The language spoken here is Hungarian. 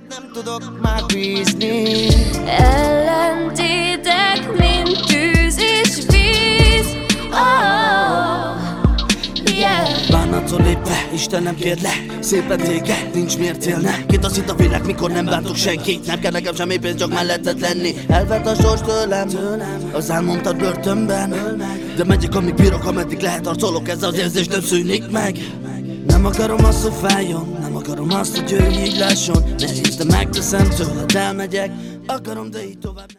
nem tudok már bízni. Ellentétek, mint tűz és víz. Oh, yeah. Bánatszol lépve, Istenem kérd le, szépen téged, nincs miért élne. Kitaszít a világ, mikor nem bántok senkit. Nem kell nekem semmi pénz, csak melletted lenni. Elvett a sors tőlem, az álmomtad börtönben. De megyek, amíg bírok, ameddig lehet, harcolok, ez az érzés nem szűnik meg. Nem akarom azt, hogy fájjon, nem akarom azt, hogy ő így lásson. Nehéz, de megteszem tőled, elmegyek. Akarom, de így tovább.